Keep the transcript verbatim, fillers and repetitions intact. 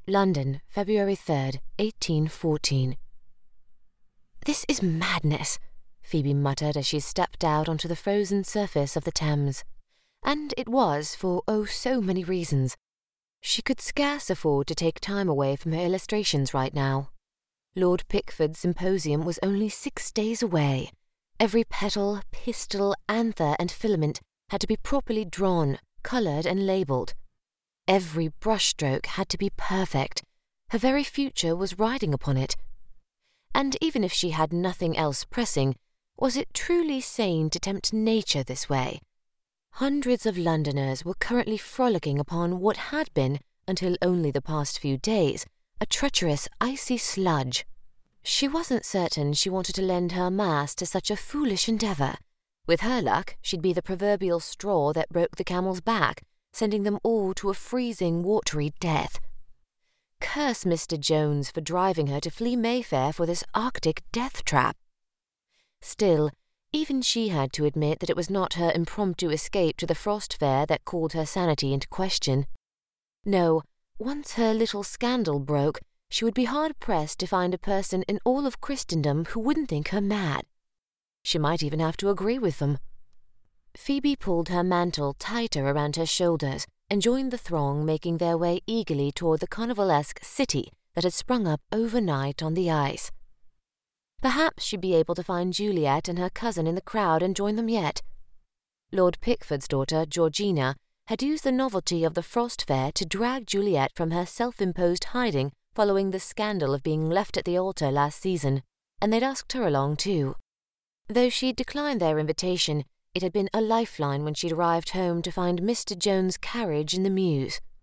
London, February third, eighteen fourteen. "This is madness," Phoebe muttered as she stepped out onto the frozen surface of the Thames. And it was for oh so many reasons. She could scarce afford to take time away from her illustrations right now. Lord Pickford's symposium was only six days away. Every petal, pistil, anther, and filament had to be properly drawn, coloured, and labelled. Every brushstroke had to be perfect. Her very future was riding upon it. And even if she had nothing else pressing, was it truly sane to tempt nature this way? Hundreds of Londoners were currently frolicking upon what had been, until only the past few days, a treacherous, icy sludge. She wasn't certain she wanted to lend her mass to such a foolish endeavour. With her luck, she'd be the proverbial straw that broke the camel's back, sending them all to a freezing, watery death. Curse Mister Jones for driving her to flee Mayfair for this Arctic death trap. Still, even she had to admit that it was not her impromptu escape to the Frost Fair that called her sanity into question. No, once her little scandal broke, she would be hard-pressed to find a person in all of Christendom who wouldn't think her mad. She might even have to agree with them. Phoebe pulled her mantle tighter around her shoulders and joined the throng making their way eagerly toward the carnivalesque city that had sprung up overnight on the ice. Perhaps she'd be able to find Juliet and her cousin in the crowd and join them yet. Lord Pickford's daughter, Georgina, had used the novelty of the Frost Fair to drag Juliet from her self-imposed hiding following the scandal of being left at the altar last season, and they'd asked her along too. Though she'd declined their invitation, it had been a lifeline when she'd arrived home to find Mister Jones' carriage in the mews.